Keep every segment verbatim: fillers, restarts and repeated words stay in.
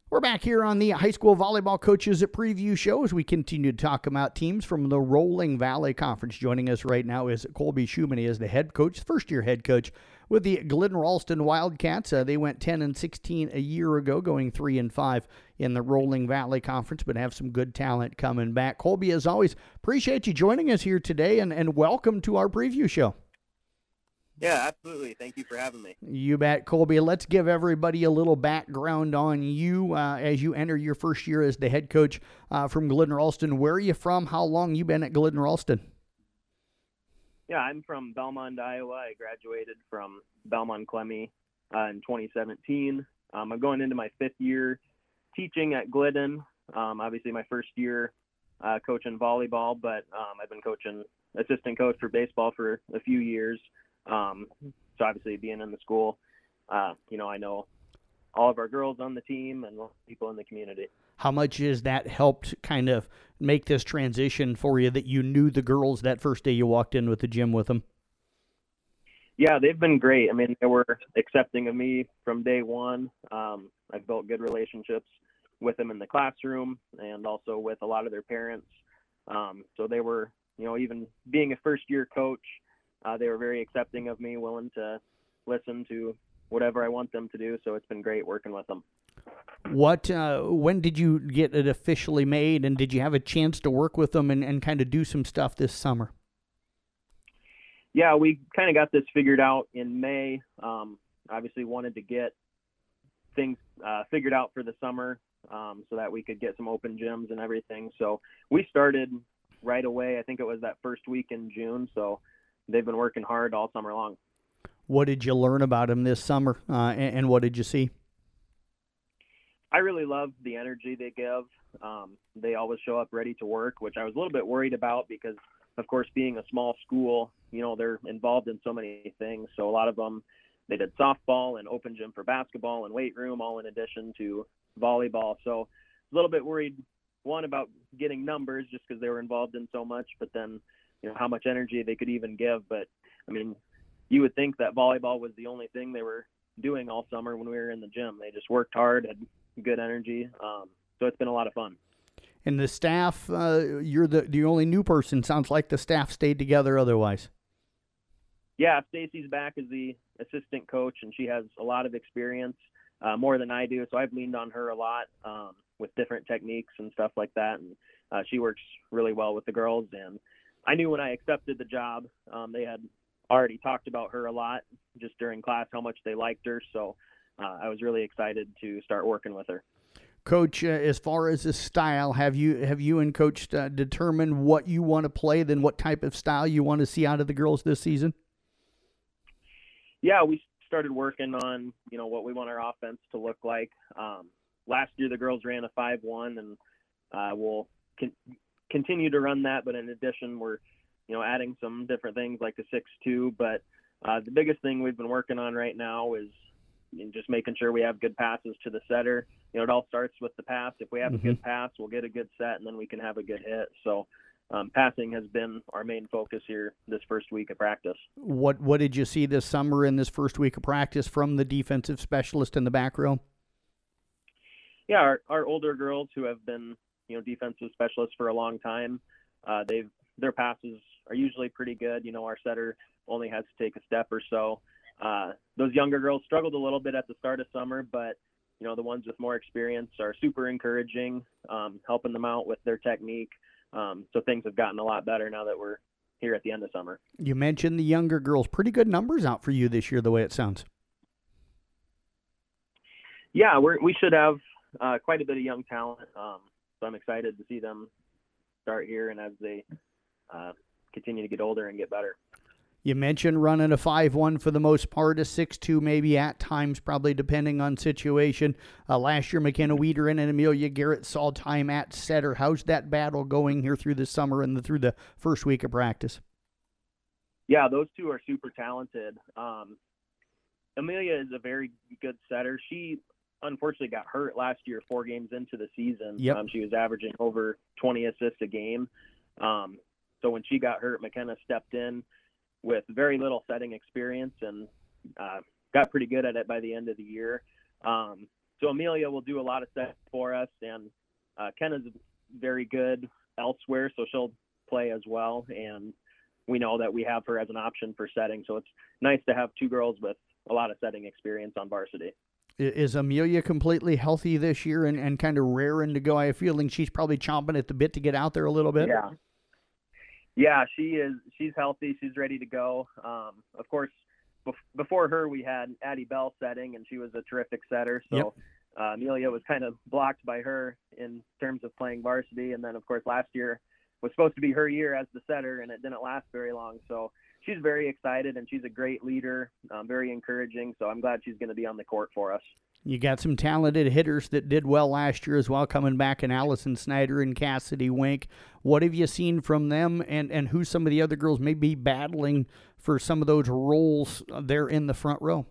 We're back here on the High School Volleyball Coaches at Preview Show as we continue to talk about teams from the Rolling Valley Conference. Joining us right now is Colby Schumann. He is the head coach, first-year head coach with the Glidden Ralston Wildcats. Uh, they went ten and sixteen a year ago, going three and five in the Rolling Valley Conference, but have some good talent coming back. Colby, as always, appreciate you joining us here today, and, and welcome to our Preview Show. Yeah, absolutely. Thank you for having me. You bet, Colby. Let's give everybody a little background on you uh, as you enter your first year as the head coach uh, from Glidden Ralston. Where are you from? How long you been at Glidden Ralston? Yeah, I'm from Belmont, Iowa. I graduated from Belmont Clemmy uh, in twenty seventeen. Um, I'm going into my fifth year teaching at Glidden. Um, obviously, my first year uh, coaching volleyball, but um, I've been coaching assistant coach for baseball for a few years. Um, so obviously being in the school, uh, you know, I know all of our girls on the team and people in the community. How much has that helped kind of make this transition for you that you knew the girls that first day you walked in with the gym with them? Yeah, they've been great. I mean, they were accepting of me from day one. Um, I've built good relationships with them in the classroom and also with a lot of their parents. Um, so they were, you know, even being a first year coach, Uh, they were very accepting of me, willing to listen to whatever I want them to do. So it's been great working with them. What, uh, when did you get it officially made, and did you have a chance to work with them and, and kind of do some stuff this summer? Yeah, we kind of got this figured out in May. Um, obviously wanted to get things uh, figured out for the summer um, so that we could get some open gyms and everything. So we started right away. I think it was that first week in June. So they've been working hard all summer long. What did you learn about them this summer, uh, and, and what did you see? I really love the energy they give. Um, they always show up ready to work, which I was a little bit worried about because, of course, being a small school, you know, they're involved in so many things. So a lot of them, they did softball and open gym for basketball and weight room, all in addition to volleyball. So a little bit worried, one, about getting numbers just because they were involved in so much, but then you know, how much energy they could even give. But I mean, you would think that volleyball was the only thing they were doing all summer when we were in the gym. They just worked hard, had good energy. Um, so it's been a lot of fun. And the staff, uh, you're the, the only new person. Sounds like the staff stayed together otherwise. Yeah, Stacy's back as the assistant coach, and she has a lot of experience, uh, more than I do. So I've leaned on her a lot um, with different techniques and stuff like that. And uh, she works really well with the girls. And I knew when I accepted the job, um, they had already talked about her a lot just during class, how much they liked her. So uh, I was really excited to start working with her. Coach, uh, as far as the style, have you have you and Coach uh, determined what you want to play, then what type of style you want to see out of the girls this season? Yeah, we started working on, you know, what we want our offense to look like. Um, last year, the girls ran a five one, and uh, we'll con- continue to run that, but in addition, we're, you know, adding some different things like the six two. But uh, the biggest thing we've been working on right now is just making sure we have good passes to the setter. You know, it all starts with the pass. If we have mm-hmm. a good pass, we'll get a good set, and then we can have a good hit. So um, passing has been our main focus here this first week of practice. What What did you see this summer in this first week of practice from the defensive specialist in the back row? Yeah, our, our older girls who have been, you know, defensive specialists for a long time, uh, they've their passes are usually pretty good. You know, our setter only has to take a step or so. Uh, those younger girls struggled a little bit at the start of summer, but, you know, the ones with more experience are super encouraging, um, helping them out with their technique. Um, so things have gotten a lot better now that we're here at the end of summer. You mentioned the younger girls. Pretty good numbers out for you this year, the way it sounds. Yeah, we're, we should have uh, quite a bit of young talent. Um, so I'm excited to see them start here and as they uh, continue to get older and get better. You mentioned running a five one for the most part, a six two maybe at times, probably depending on situation. Uh, last year, McKenna Wiederin and Amelia Garrett saw time at setter. How's that battle going here through the summer and the, through the first week of practice? Yeah, those two are super talented. Um, Amelia is a very good setter. She unfortunately got hurt last year, four games into the season. Yep. Um, she was averaging over twenty assists a game. Um, so when she got hurt, McKenna stepped in with very little setting experience and uh, got pretty good at it by the end of the year. Um, so Amelia will do a lot of sets for us, and uh, Kenna's very good elsewhere, so she'll play as well. And we know that we have her as an option for setting, so it's nice to have two girls with a lot of setting experience on varsity. Is Amelia completely healthy this year and, and kind of raring to go? I have a feeling she's probably chomping at the bit to get out there a little bit. Yeah. Yeah, she is. She's healthy. She's ready to go. Um, of course, bef- before her, we had Addie Bell setting, and she was a terrific setter. So Yep. uh, Amelia was kind of blocked by her in terms of playing varsity. And then, of course, last year was supposed to be her year as the setter, and it didn't last very long. So she's very excited, and she's a great leader, um, very encouraging. So I'm glad she's going to be on the court for us. You got some talented hitters that did well last year as well, coming back in Allison Snyder and Cassidy Wink. What have you seen from them, and, and who some of the other girls may be battling for some of those roles there in the front row?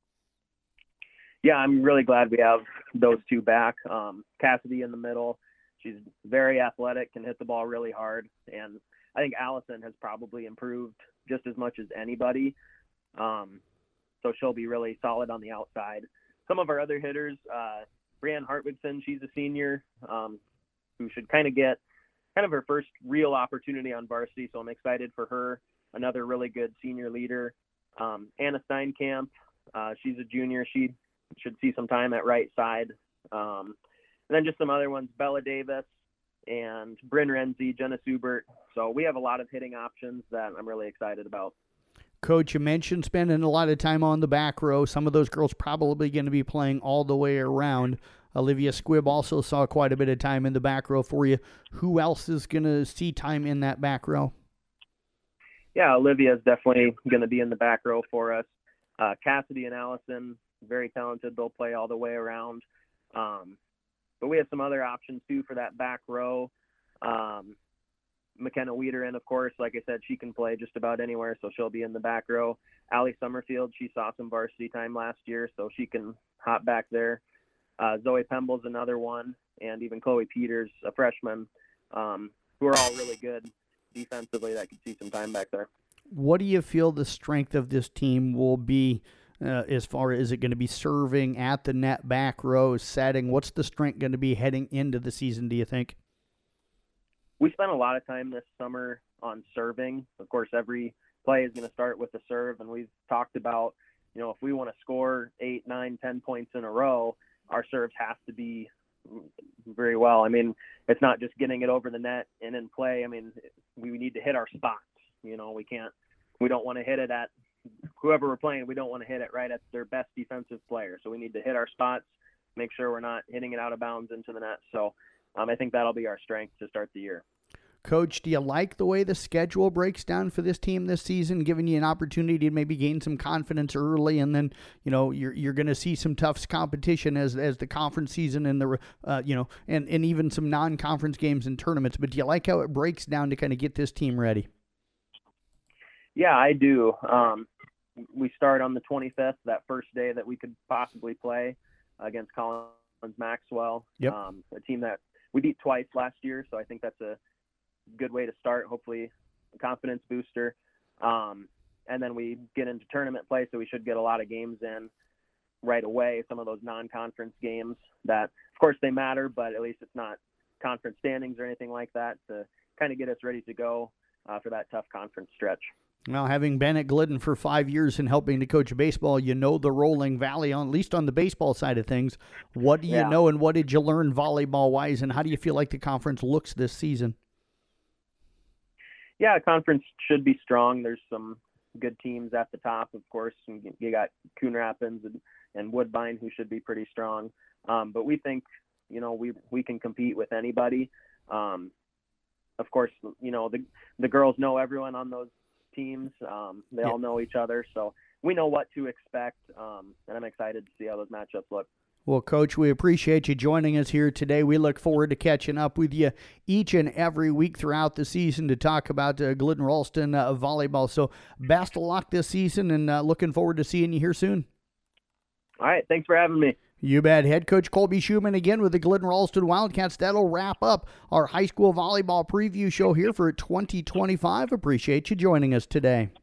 Yeah, I'm really glad we have those two back. Um, Cassidy in the middle. She's very athletic, can hit the ball really hard. And I think Allison has probably improved just as much as anybody. Um, so she'll be really solid on the outside. Some of our other hitters, uh, Brianne Hartwigson, she's a senior um, who should kind of get kind of her first real opportunity on varsity. So I'm excited for her. Another really good senior leader. Um, Anna Steinkamp, uh, she's a junior. She should see some time at right side. Um, and then just some other ones, Bella Davis and Bryn Renzi, Jenna Subert. So we have a lot of hitting options that I'm really excited about. Coach, you mentioned spending a lot of time on the back row. Some of those girls probably going to be playing all the way around. Olivia Squibb also saw quite a bit of time in the back row for you. Who else is going to see time in that back row? Yeah, Olivia is definitely going to be in the back row for us. Uh, Cassidy and Allison, very talented. They'll play all the way around. Um, but we have some other options, too, for that back row. Um, McKenna Wiederin, of course, like I said, she can play just about anywhere, so she'll be in the back row. Allie Summerfield, she saw some varsity time last year, so she can hop back there. Uh, Zoe Pemble's another one, and even Chloe Peters, a freshman, um, who are all really good defensively that could see some time back there. What do you feel the strength of this team will be uh, as far as is it going to be serving at the net, back row, setting? What's the strength going to be heading into the season, do you think? We spent a lot of time this summer on serving. Of course, every play is going to start with a serve, and we've talked about, you know, if we want to score eight, nine, ten points in a row, our serves have to be very well. I mean, it's not just getting it over the net and in play. I mean, we need to hit our spots. You know, we can't, we don't want to hit it at whoever we're playing. We don't want to hit it right at their best defensive player. So we need to hit our spots, make sure we're not hitting it out of bounds into the net. So um, I think that'll be our strength to start the year. Coach, do you like the way the schedule breaks down for this team this season, giving you an opportunity to maybe gain some confidence early, and then, you know, you're you're going to see some tough competition as as the conference season and the uh, you know and and even some non-conference games and tournaments. But do you like how it breaks down to kind of get this team ready? Yeah, I do. Um, we start on the twenty-fifth, that first day that we could possibly play against Collins Maxwell, yep. um, a team that we beat twice last year. So I think that's a good way to start, hopefully a confidence booster. Um, and then we get into tournament play, so we should get a lot of games in right away, some of those non-conference games that, of course, they matter, but at least it's not conference standings or anything like that to kind of get us ready to go uh, for that tough conference stretch. Well, having been at Glidden for five years and helping to coach baseball, you know the Rolling Valley, on, at least on the baseball side of things. What do you yeah. know, and what did you learn volleyball-wise, and how do you feel like the conference looks this season? Yeah, conference should be strong. There's some good teams at the top, of course. You got Coon Rapids and, and Woodbine, who should be pretty strong. Um, but we think, you know, we we can compete with anybody. Um, of course, you know, the the girls know everyone on those teams. Um, they yeah. all know each other, so we know what to expect. Um, and I'm excited to see how those matchups look. Well, Coach, we appreciate you joining us here today. We look forward to catching up with you each and every week throughout the season to talk about uh, Glidden Ralston uh, volleyball. So best of luck this season, and uh, looking forward to seeing you here soon. All right. Thanks for having me. You bet. Head coach Colby Schumann again with the Glidden Ralston Wildcats. That'll wrap up our high school volleyball preview show here for twenty twenty-five. Appreciate you joining us today.